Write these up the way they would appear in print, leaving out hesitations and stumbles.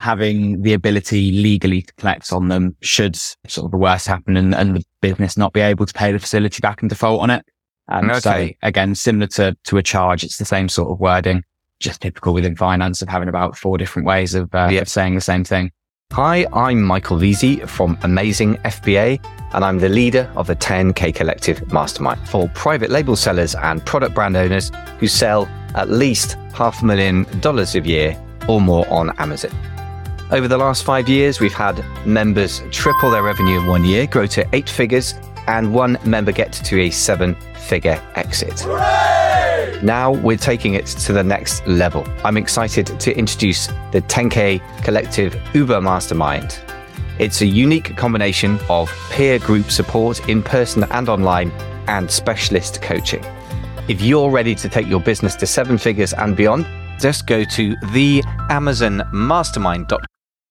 having the ability legally to collect on them should sort of the worst happen and the business not be able to pay the facility back and default on it. So again, similar to a charge, it's the same sort of wording, just typical within finance of having about 4 different ways of saying the same thing. Hi, I'm Michael Veazey from Amazing FBA, and I'm the leader of the 10K Collective Mastermind for private label sellers and product brand owners who sell at least $500,000 a year or more on Amazon. Over the last 5 years, we've had members triple their revenue in 1 year, grow to 8 figures, and one member get to a 7-figure exit. Hooray! Now we're taking it to the next level. I'm excited to introduce the 10K Collective Uber Mastermind. It's a unique combination of peer group support in person and online and specialist coaching. If you're ready to take your business to 7 figures and beyond, just go to theamazonmastermind.com.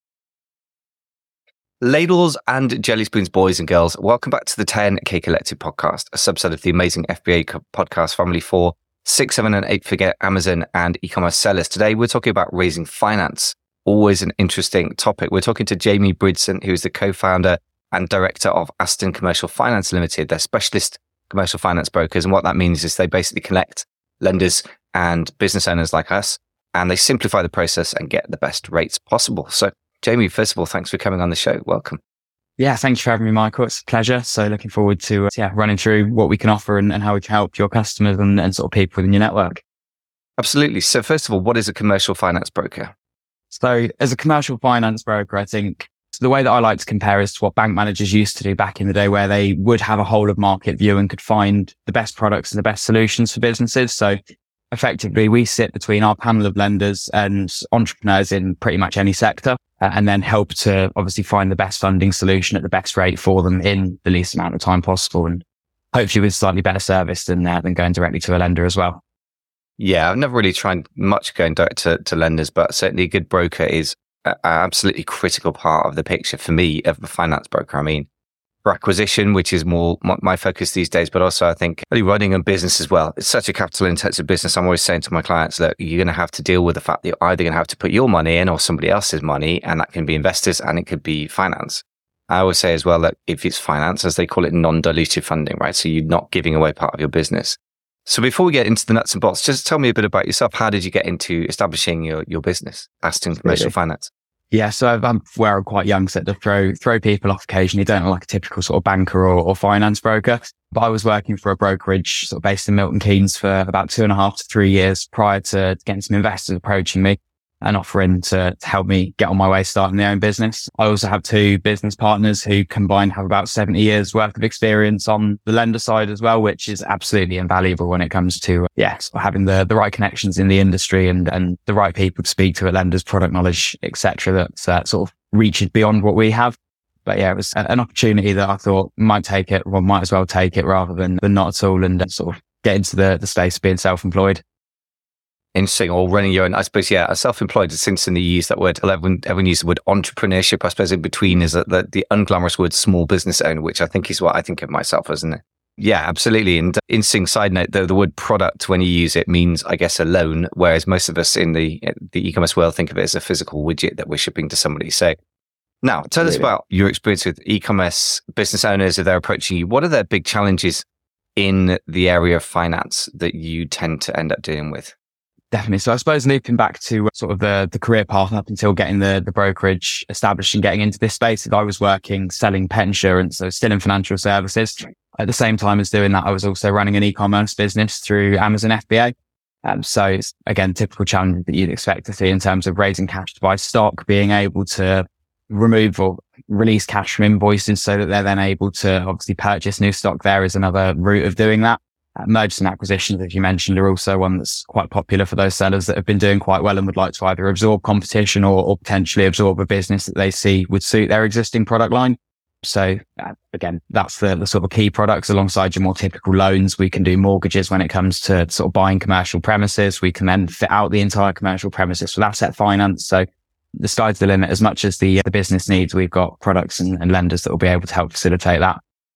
Ladles and jelly spoons, boys and girls, welcome back to the 10K Collective podcast, a subset of the Amazing FBA podcast family for 6, 7 and 8 figure Amazon and e-commerce sellers. Today, we're talking about raising finance. Always an interesting topic. We're talking to Jamie Bridson, who is the co-founder and director of Aston Commercial Finance Limited. They're specialist commercial finance brokers. And what that means is they basically connect lenders and business owners like us, and they simplify the process and get the best rates possible. So Jamie, first of all, thanks for coming on the show. Welcome. Yeah, thanks for having me, Michael. It's a pleasure. So looking forward to running through what we can offer and how we can help your customers and sort of people within your network. Absolutely. So first of all, what is a commercial finance broker? So as a commercial finance broker, I think the way that I like to compare is to what bank managers used to do back in the day, where they would have a whole of market view and could find the best products and the best solutions for businesses. So effectively, we sit between our panel of lenders and entrepreneurs in pretty much any sector, and then help to obviously find the best funding solution at the best rate for them in the least amount of time possible, and hopefully with slightly better service than going directly to a lender as well. Yeah, I've never really tried much going direct to lenders, but certainly a good broker is an absolutely critical part of the picture for me of a finance broker. I mean, for acquisition, which is more my focus these days, but also I think really running a business as well. It's such a capital intensive business. I'm always saying to my clients, look, you're going to have to deal with the fact that you're either going to have to put your money in or somebody else's money, and that can be investors and it could be finance. I always say as well that if it's finance, as they call it, non-dilutive funding, right? So you're not giving away part of your business. So before we get into the nuts and bolts, just tell me a bit about yourself. How did you get into establishing your business, Aston Commercial Finance? Yeah, so I'm quite young, so to throw people off occasionally. Don't look like a typical sort of banker or finance broker. But I was working for a brokerage sort of based in Milton Keynes for about 2.5 to 3 years prior to getting some investors approaching me and offering to help me get on my way starting my own business. I also have 2 business partners who combined have about 70 years worth of experience on the lender side as well, which is absolutely invaluable when it comes to sort of having the right connections in the industry and the right people to speak to at lenders, product knowledge, etc. That sort of reaches beyond what we have. But yeah, it was an opportunity that I thought might as well take it rather than not at all, and sort of get into the space of being self-employed. Interesting, or running your own. I suppose, a self-employed, since in the use that word, everyone uses the word entrepreneurship. I suppose in between is the unglamorous word small business owner, which I think is what I think of myself, isn't it? Yeah, absolutely. And interesting side note, the word product, when you use it, means, I guess, a loan, whereas most of us in the e-commerce world think of it as a physical widget that we're shipping to somebody. So now tell us about your experience with e-commerce business owners. If they're approaching you, what are their big challenges in the area of finance that you tend to end up dealing with? Definitely. So I suppose looping back to sort of the career path up until getting the brokerage established and getting into this space, I was working selling pet insurance, so still in financial services. At the same time as doing that, I was also running an e-commerce business through Amazon FBA. So it's, again, typical challenge that you'd expect to see in terms of raising cash to buy stock, being able to remove or release cash from invoices so that they're then able to obviously purchase new stock. There is another route of doing that. Mergers and acquisitions, as you mentioned, are also one that's quite popular for those sellers that have been doing quite well and would like to either absorb competition or potentially absorb a business that they see would suit their existing product line. So again, that's the sort of key products alongside your more typical loans. We can do mortgages when it comes to sort of buying commercial premises. We can then fit out the entire commercial premises with asset finance. So the sky's the limit. As much as the business needs, we've got products and lenders that will be able to help facilitate that.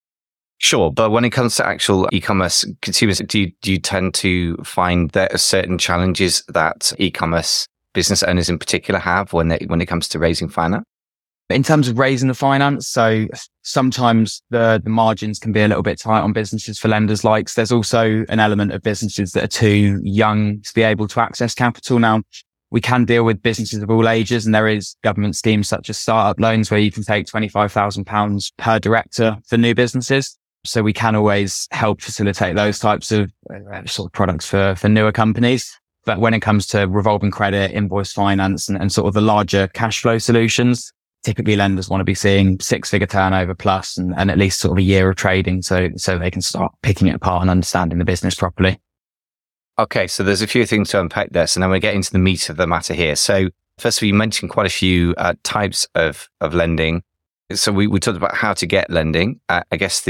Sure. But when it comes to actual e-commerce consumers, do you tend to find there are certain challenges that e-commerce business owners in particular have when it comes to raising finance? In terms of raising the finance, so sometimes the margins can be a little bit tight on businesses for lenders likes. There's also an element of businesses that are too young to be able to access capital. Now, we can deal with businesses of all ages, and there is government schemes such as startup loans where you can take £25,000 per director for new businesses. So we can always help facilitate those types of sort of products for newer companies. But when it comes to revolving credit, invoice finance, and sort of the larger cash flow solutions, typically lenders want to be seeing 6-figure turnover plus and at least sort of a year of trading so they can start picking it apart and understanding the business properly. Okay, so there's a few things to unpack there. So now we're getting into the meat of the matter here. So first of all, you mentioned quite a few types of lending. So we talked about how to get lending. I guess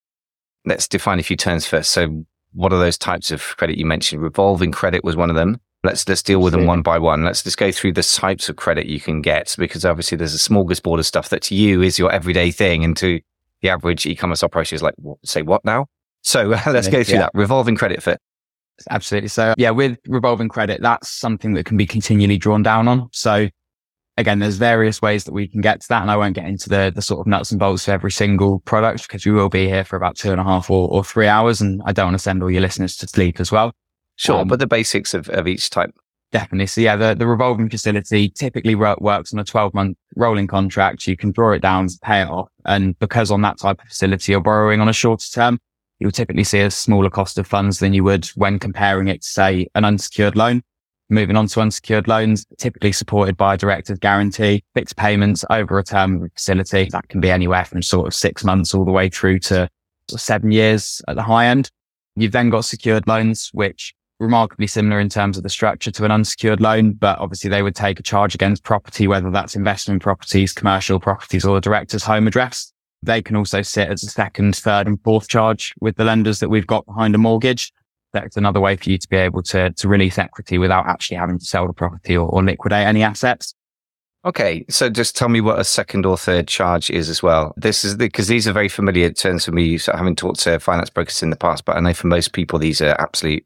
let's define a few terms first. So what are those types of credit you mentioned? Revolving credit was one of them. Let's deal with them one by one. Let's just go through the types of credit you can get, because obviously there's a smorgasbord of stuff that to you is your everyday thing, and to the average e-commerce operation is like, say what now? So let's go through that. Revolving credit fit. Absolutely. So with revolving credit, that's something that can be continually drawn down on. So again, there's various ways that we can get to that, and I won't get into the sort of nuts and bolts of every single product because we will be here for about 2.5 or 3 hours, and I don't want to send all your listeners to sleep as well. Sure, but the basics of each type. Definitely. So the revolving facility typically works on a 12-month rolling contract. You can draw it down, pay it off. And because on that type of facility, you're borrowing on a shorter term, you'll typically see a smaller cost of funds than you would when comparing it to, say, an unsecured loan. Moving on to unsecured loans, typically supported by a director's guarantee, fixed payments over a term of the facility. That can be anywhere from sort of 6 months all the way through to 7 years at the high end. You've then got secured loans, which remarkably similar in terms of the structure to an unsecured loan, but obviously they would take a charge against property, whether that's investment properties, commercial properties, or the director's home address. They can also sit as a second, third, and fourth charge with the lenders that we've got behind a mortgage. That's another way for you to be able to release equity without actually having to sell the property or liquidate any assets. Okay, so just tell me what a second or third charge is as well. This is because these are very familiar terms for me, so having talked to finance brokers in the past, but I know for most people these are absolute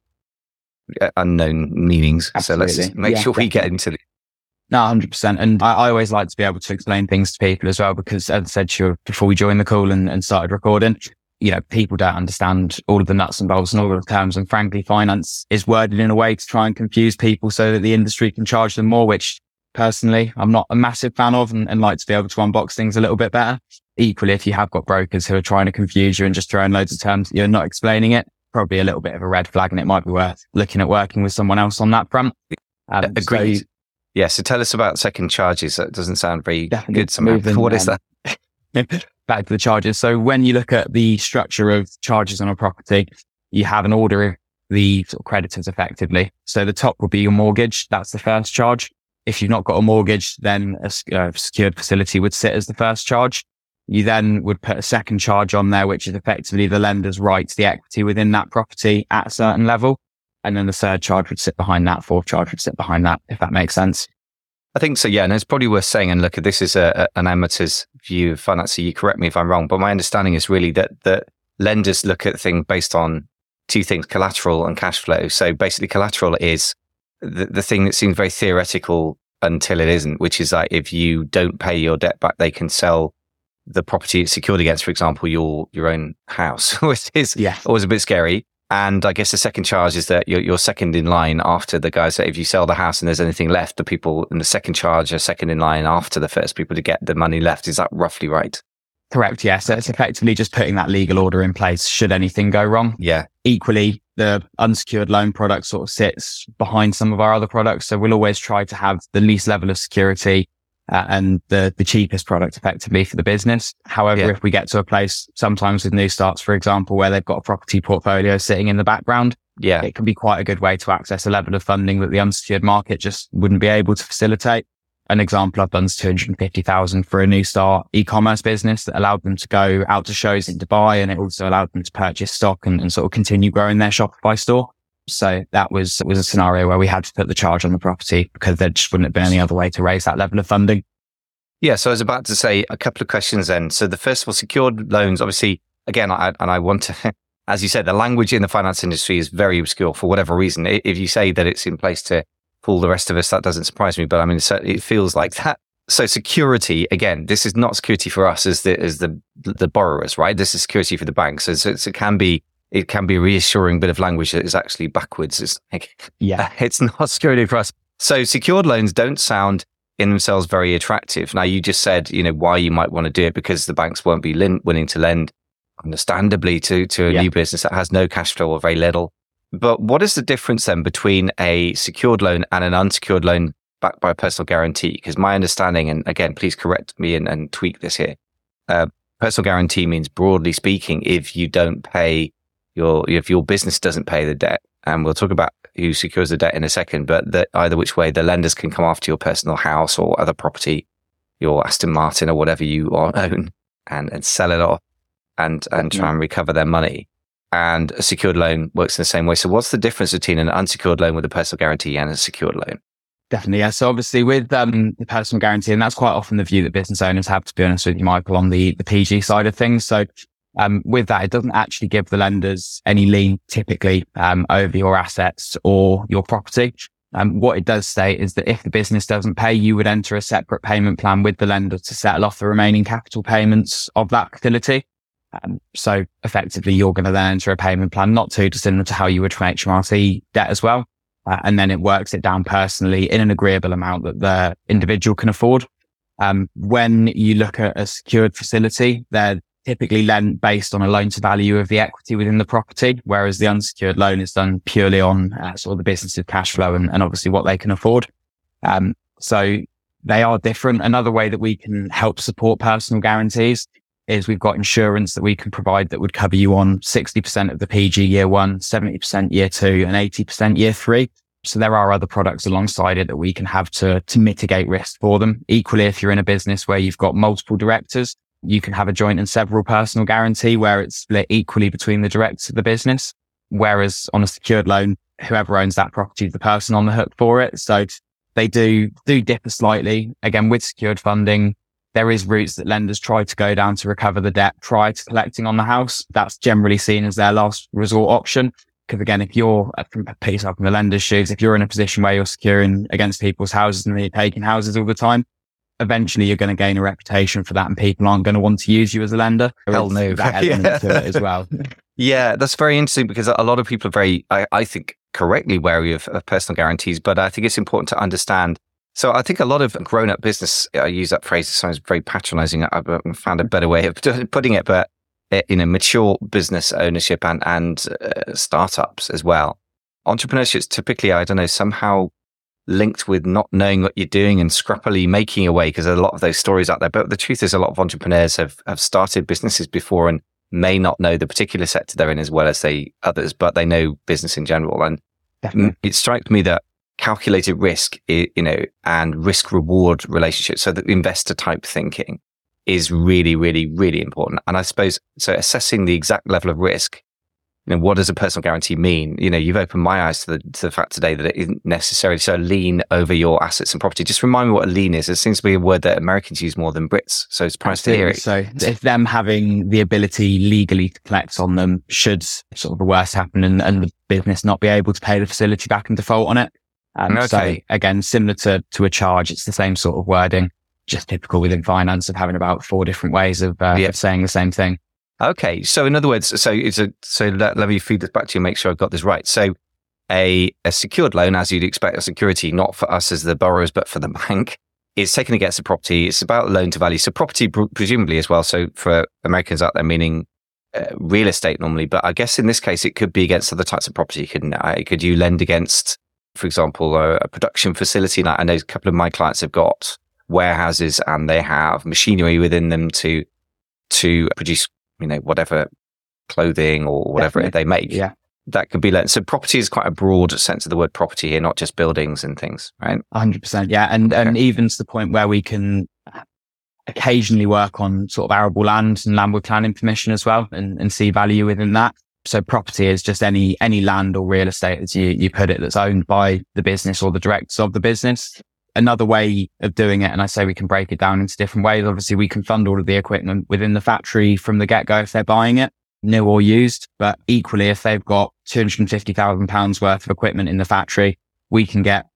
unknown meanings. Absolutely. So let's make sure we get into it. No, 100%. And I always like to be able to explain things to people as well, because as I said to you before we joined the call and started recording, people don't understand all of the nuts and bolts and all of the terms. And frankly, finance is worded in a way to try and confuse people so that the industry can charge them more, which personally, I'm not a massive fan of and like to be able to unbox things a little bit better. Equally, if you have got brokers who are trying to confuse you and just throwing loads of terms, you're not explaining it, probably a little bit of a red flag, and it might be worth looking at working with someone else on that front. Agreed. So tell us about second charges. That doesn't sound very good. What is that? Back to the charges. So when you look at the structure of charges on a property, you have an order of the sort of creditors effectively. So the top will be your mortgage. That's the first charge. If you've not got a mortgage, then a secured facility would sit as the first charge. You then would put a second charge on there, which is effectively the lender's right to the equity within that property at a certain level. And then the third charge would sit behind that, fourth charge would sit behind that, if that makes sense. I think so, yeah. And it's probably worth saying, and look, this is an amateur's view of finance, so you correct me if I'm wrong, but my understanding is really that lenders look at things based on two things, collateral and cash flow. So basically collateral is the thing that seems very theoretical until it isn't, which is like if you don't pay your debt back, they can sell the property it's secured against, for example, your own house, which is always a bit scary. And I guess the second charge is that you're second in line after the guys that if you sell the house and there's anything left, the people in the second charge are second in line after the first people to get the money left. Is that roughly right? Correct, yes. So it's effectively just putting that legal order in place should anything go wrong. Yeah. Equally, the unsecured loan product sort of sits behind some of our other products. So we'll always try to have the least level of security and the cheapest product effectively for the business. However, if we get to a place sometimes with new starts, for example, where they've got a property portfolio sitting in the background, it can be quite a good way to access a level of funding that the unsecured market just wouldn't be able to facilitate. An example I've done is 250,000 for a new start e-commerce business that allowed them to go out to shows in Dubai, and it also allowed them to purchase stock and sort of continue growing their Shopify store. So that was a scenario where we had to put the charge on the property because there just wouldn't have been any other way to raise that level of funding. Yeah, so I was about to say a couple of questions then. So the first of all, secured loans, obviously, again, I want to, as you said, the language in the finance industry is very obscure for whatever reason. If you say that it's in place to fool the rest of us, that doesn't surprise me. But I mean, it feels like that. So security, again, this is not security for us as the borrowers, right? This is security for the banks. So it can be a reassuring bit of language that is actually backwards. It's like, it's not security for us. So secured loans don't sound in themselves very attractive. Now, you just said, why you might want to do it, because the banks won't be willing to lend, understandably, to a new business that has no cash flow or very little. But what is the difference then between a secured loan and an unsecured loan backed by a personal guarantee? Because my understanding, and again, please correct me and tweak this here, personal guarantee means, broadly speaking, if you don't pay if your business doesn't pay the debt, and we'll talk about who secures the debt in a second, but that either which way, the lenders can come after your personal house or other property, your Aston Martin or whatever you own, and sell it off and try and recover their money. And a secured loan works in the same way. So what's the difference between an unsecured loan with a personal guarantee and a secured loan? Definitely, yeah. So obviously with the personal guarantee, and that's quite often the view that business owners have, to be honest with you, Michael, on the PG side of things. So with that, it doesn't actually give the lenders any lien typically over your assets or your property. What it does state is that if the business doesn't pay, you would enter a separate payment plan with the lender to settle off the remaining capital payments of that facility. So effectively, you're going to then enter a payment plan, not too dissimilar to how you would for HMRC debt as well. And then it works it down personally in an agreeable amount that the individual can afford. When you look at a secured facility, they're typically lent based on a loan to value of the equity within the property, whereas the unsecured loan is done purely on sort of the business's cash flow and obviously what they can afford. So they are different. Another way that we can help support personal guarantees is we've got insurance that we can provide that would cover you on 60% of the PG year 1, 70% year 2 and 80% year 3. So there are other products alongside it that we can have to mitigate risk for them. Equally, if you're in a business where you've got multiple directors, you can have a joint and several personal guarantee where it's split equally between the directors of the business. Whereas on a secured loan, whoever owns that property is the person on the hook for it. So they do differ slightly. Again, with secured funding, there is routes that lenders try to go down to recover the debt prior to collecting on the house. That's generally seen as their last resort option. Because again, if you're, put yourself in the lender's shoes, if you're in a position where you're securing against people's houses and they're taking houses all the time, eventually you're going to gain a reputation for that and people aren't going to want to use you as a lender. Hell no. That element to it as well. Yeah, that's very interesting because a lot of people are very, I think, correctly wary of personal guarantees, but I think it's important to understand. So I think a lot of grown-up business, I use that phrase, it sounds very patronizing. I've found a better way of putting it, but mature business ownership and startups as well. Entrepreneurship is typically, I don't know, somehow linked with not knowing what you're doing and scrappily making a way, because there are a lot of those stories out there. But the truth is a lot of entrepreneurs have started businesses before and may not know the particular sector they're in as well as others, but they know business in general. And It strikes me that calculated risk, and risk reward relationships, so that investor type thinking is really, really, really important. And I suppose, so assessing the exact level of risk, what does a personal guarantee mean? You've opened my eyes to the fact today that it isn't necessarily so lien over your assets and property. Just remind me what a lien is. It seems to be a word that Americans use more than Brits. So it's surprised to hear it. So if them having the ability legally to collect on them should sort of the worst happen and the business not be able to pay the facility back and default on it. Okay. So again, similar to a charge, it's the same sort of wording, just typical within finance of having about 4 different ways of saying the same thing. Okay. So in other words, let me feed this back to you and make sure I've got this right. So a secured loan, as you'd expect, a security, not for us as the borrowers, but for the bank, is taken against the property. It's about loan to value. So property presumably as well. So for Americans out there, meaning real estate normally, but I guess in this case, it could be against other types of property, couldn't it? Could you lend against, for example, a production facility? Like I know a couple of my clients have got warehouses and they have machinery within them to produce, whatever clothing or whatever they make. Yeah. That could be lent. So property is quite a broad sense of the word property here, not just buildings and things, right? 100%. Yeah. And even to the point where we can occasionally work on sort of arable land and land with planning permission as well and see value within that. So property is just any land or real estate, as you put it, that's owned by the business or the directors of the business. Another way of doing it, and I say we can break it down into different ways. Obviously, we can fund all of the equipment within the factory from the get-go if they're buying it, new or used. But equally, if they've got £250,000 worth of equipment in the factory, we can get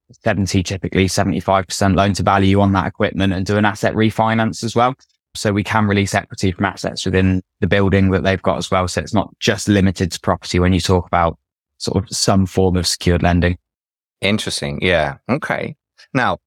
typically 75% loan to value on that equipment and do an asset refinance as well. So we can release equity from assets within the building that they've got as well. So it's not just limited to property when you talk about sort of some form of secured lending. Interesting. Yeah. Okay. Now,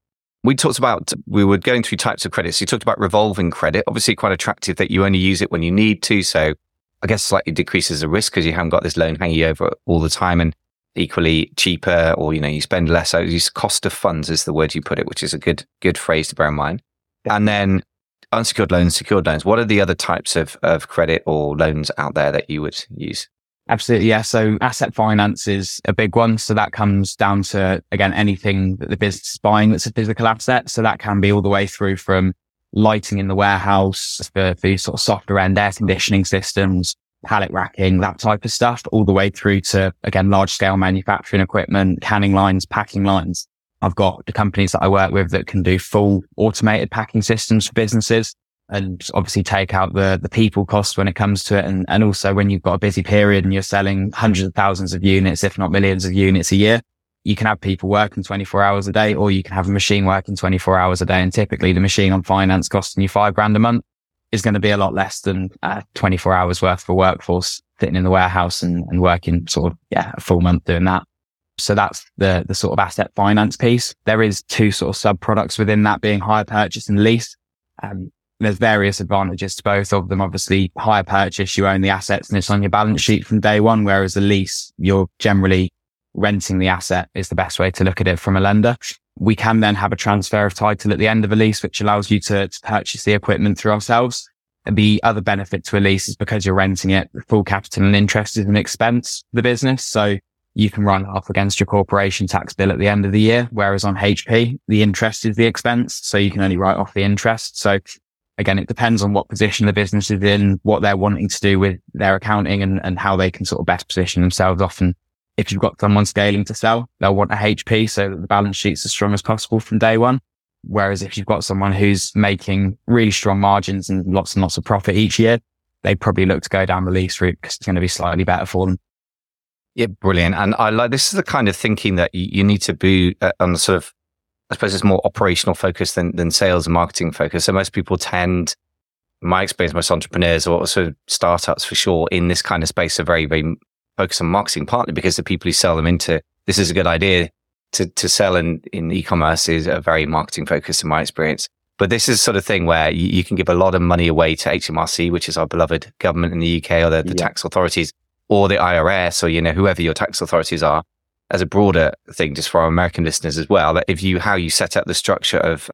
we were going through types of credits. You talked about revolving credit, obviously quite attractive that you only use it when you need to. So I guess slightly decreases the risk because you haven't got this loan hanging over all the time, and equally cheaper, or, you spend less. So use cost of funds is the word you put it, which is a good phrase to bear in mind. Yeah. And then unsecured loans, secured loans. What are the other types of credit or loans out there that you would use? Absolutely. Yeah. So asset finance is a big one. So that comes down to, again, anything that the business is buying that's a physical asset. So that can be all the way through from lighting in the warehouse for sort of softer end air conditioning systems, pallet racking, that type of stuff, all the way through to, again, large scale manufacturing equipment, canning lines, packing lines. I've got the companies that I work with that can do full automated packing systems for businesses, and obviously take out the people cost when it comes to it. And also when you've got a busy period and you're selling hundreds of thousands of units, if not millions of units a year, you can have people working 24 hours a day, or you can have a machine working 24 hours a day. And typically the machine on finance costing you $5,000 a month is going to be a lot less than 24 hours worth for workforce sitting in the warehouse and working sort of, a full month doing that. So that's the sort of asset finance piece. There is two sort of sub products within that, being hire purchase and lease. There's various advantages to both of them. Obviously, hire purchase, you own the assets and it's on your balance sheet from day one, whereas a lease, you're generally renting the asset is the best way to look at it from a lender. We can then have a transfer of title at the end of a lease, which allows you to purchase the equipment through ourselves. And the other benefit to a lease is because you're renting it, the full capital and interest is an expense for the business. So you can run off against your corporation tax bill at the end of the year, whereas on HP, the interest is the expense. So you can only write off the interest. So again, it depends on what position the business is in, what they're wanting to do with their accounting and how they can sort of best position themselves. Often, if you've got someone scaling to sell, they'll want a HP so that the balance sheet's as strong as possible from day one. Whereas if you've got someone who's making really strong margins and lots of profit each year, they probably look to go down the lease route because it's going to be slightly better for them. Yeah, brilliant. And I like, this is the kind of thinking that you need to be on the sort of, I suppose it's more operational focus than sales and marketing focus. So most people tend, in my experience, most entrepreneurs or sort of startups for sure in this kind of space are very, very focused on marketing, partly because the people who sell them into, this is a good idea to sell in e-commerce is a very marketing focused in my experience. But this is sort of thing where you can give a lot of money away to HMRC, which is our beloved government in the UK, or the tax authorities, or the IRS, or, whoever your tax authorities are, as a broader thing, just for our American listeners as well, that how you set up the structure of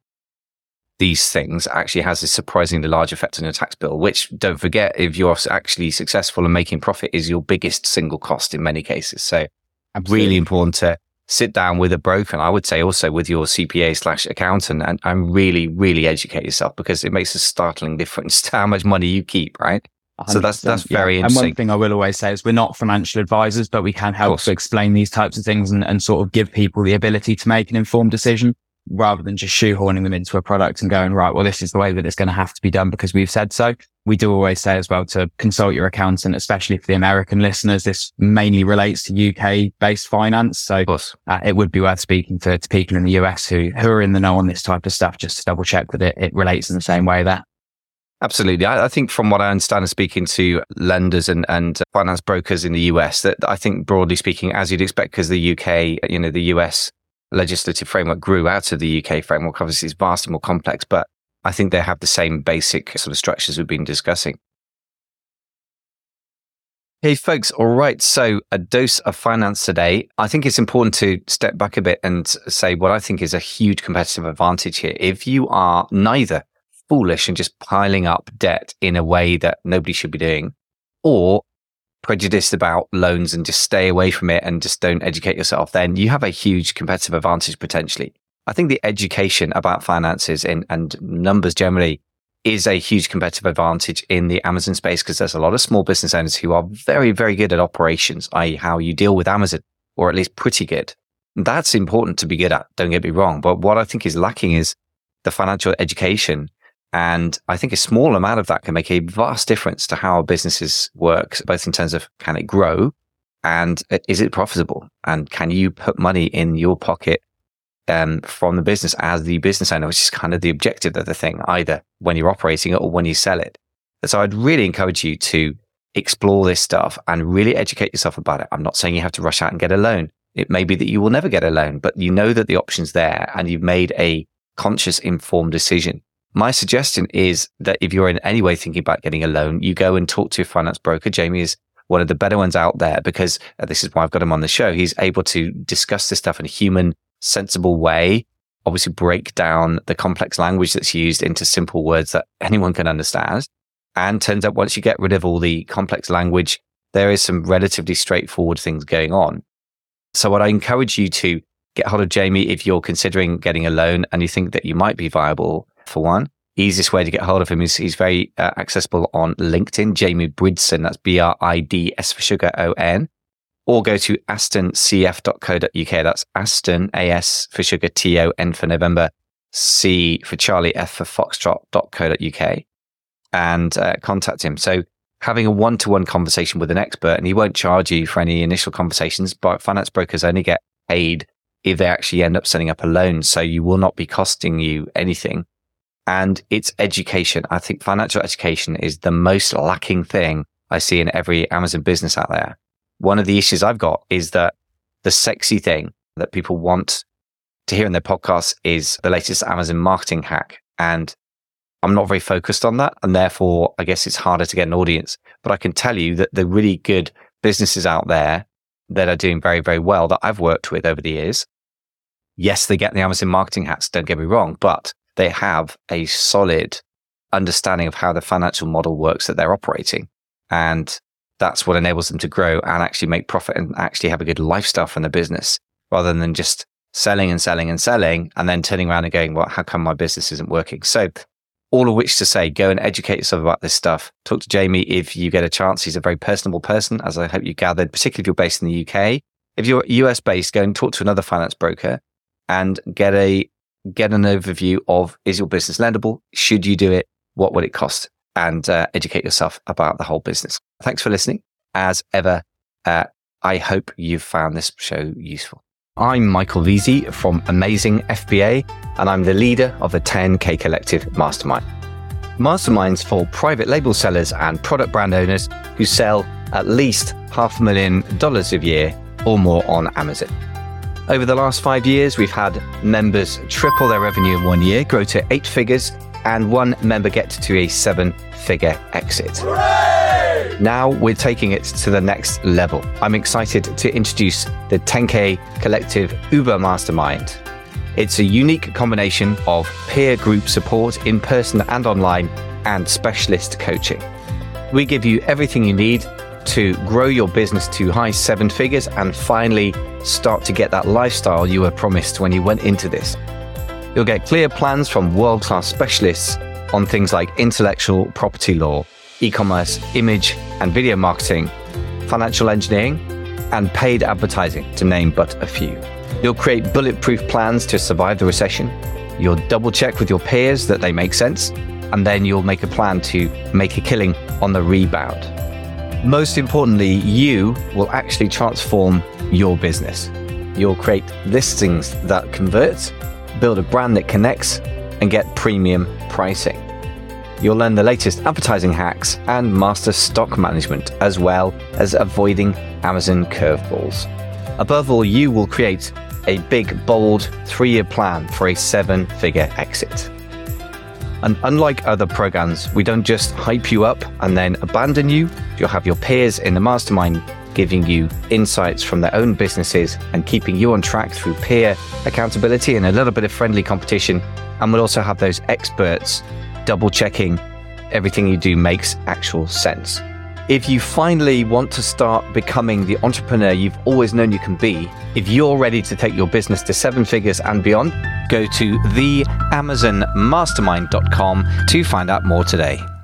these things actually has a surprisingly large effect on your tax bill, which, don't forget, if you're actually successful and making profit, is your biggest single cost in many cases. So really important to sit down with a broker, and I would say also with your CPA/accountant, and really, really educate yourself, because it makes a startling difference to how much money you keep, right? So that's very interesting. And one thing I will always say is we're not financial advisors, but we can help to explain these types of things and sort of give people the ability to make an informed decision rather than just shoehorning them into a product and going, right, well, this is the way that it's going to have to be done because we've said so. We do always say as well to consult your accountant, especially for the American listeners. This mainly relates to UK based finance. So it would be worth speaking to people in the US who are in the know on this type of stuff, just to double check that it relates in the same way there. Absolutely. I think from what I understand of speaking to lenders and finance brokers in the US, that I think broadly speaking, as you'd expect, because the UK, the US legislative framework grew out of the UK framework, obviously it's vastly more complex, but I think they have the same basic sort of structures we've been discussing. Hey folks, all right. So a dose of finance today. I think it's important to step back a bit and say what I think is a huge competitive advantage here. If you are neither foolish and just piling up debt in a way that nobody should be doing, or prejudiced about loans and just stay away from it and just don't educate yourself, then you have a huge competitive advantage potentially. I think the education about finances and numbers generally is a huge competitive advantage in the Amazon space, because there's a lot of small business owners who are very, very good at operations, i.e. how you deal with Amazon, or at least pretty good. That's important to be good at, don't get me wrong. But what I think is lacking is the financial education. And I think a small amount of that can make a vast difference to how businesses work, both in terms of can it grow and is it profitable? And can you put money in your pocket from the business as the business owner, which is kind of the objective of the thing, either when you're operating it or when you sell it. So I'd really encourage you to explore this stuff and really educate yourself about it. I'm not saying you have to rush out and get a loan. It may be that you will never get a loan, but you know that the option's there and you've made a conscious, informed decision. My suggestion is that if you're in any way thinking about getting a loan, you go and talk to a finance broker. Jamie is one of the better ones out there because this is why I've got him on the show. He's able to discuss this stuff in a human, sensible way, obviously break down the complex language that's used into simple words that anyone can understand. And turns out once you get rid of all the complex language, there is some relatively straightforward things going on. So what I encourage you to get hold of Jamie if you're considering getting a loan and you think that you might be viable for one. Easiest way to get hold of him is he's very accessible on LinkedIn, Jamie Bridson, that's BRIDS for sugar O-N, or go to astoncf.co.uk, that's Aston, A-S for sugar, T-O-N for November, C for Charlie, F for Foxtrot.co.uk, and contact him. So having a one-to-one conversation with an expert, and he won't charge you for any initial conversations, but finance brokers only get paid if they actually end up setting up a loan. So you will not be costing you anything. And it's education. I think financial education is the most lacking thing I see in every Amazon business out there. One of the issues I've got is that the sexy thing that people want to hear in their podcasts is the latest Amazon marketing hack. And I'm not very focused on that. And therefore, I guess it's harder to get an audience. But I can tell you that the really good businesses out there that are doing very, very well that I've worked with over the years, yes, they get the Amazon marketing hacks, don't get me wrong, but they have a solid understanding of how the financial model works that they're operating. And that's what enables them to grow and actually make profit and actually have a good lifestyle from the business rather than just selling and selling and selling and then turning around and going, well, how come my business isn't working? So all of which to say, go and educate yourself about this stuff. Talk to Jamie if you get a chance. He's a very personable person, as I hope you gathered, particularly if you're based in the UK. If you're US based, go and talk to another finance broker and get an overview of, is your business lendable? Should you do it? What would it cost? And educate yourself about the whole business. Thanks for listening. As ever, I hope you've found this show useful. I'm Michael Veazey from Amazing FBA, and I'm the leader of the 10K Collective Mastermind. Masterminds for private label sellers and product brand owners who sell at least $500,000 a year or more on Amazon. Over the last 5 years, we've had members triple their revenue in 1 year, grow to 8 figures, and one member get to a 7-figure exit. Hooray! Now we're taking it to the next level. I'm excited to introduce the 10K Collective Uber Mastermind. It's a unique combination of peer group support in person and online and specialist coaching. We give you everything you need to grow your business to high 7 figures and finally start to get that lifestyle you were promised when you went into this. You'll get clear plans from world-class specialists on things like intellectual property law, e-commerce, image and video marketing, financial engineering, and paid advertising, to name but a few. You'll create bulletproof plans to survive the recession. You'll double check with your peers that they make sense, and then you'll make a plan to make a killing on the rebound. Most importantly, you will actually transform your business. You'll create listings that convert, build a brand that connects, and get premium pricing. You'll learn the latest advertising hacks and master stock management, as well as avoiding Amazon curveballs. Above all, you will create a big, bold 3-year plan for a 7-figure exit. And unlike other programs, we don't just hype you up and then abandon you. You'll have your peers in the mastermind giving you insights from their own businesses and keeping you on track through peer accountability and a little bit of friendly competition. And we'll also have those experts double checking everything you do makes actual sense. If you finally want to start becoming the entrepreneur you've always known you can be, if you're ready to take your business to 7 figures and beyond, go to theamazonmastermind.com to find out more today.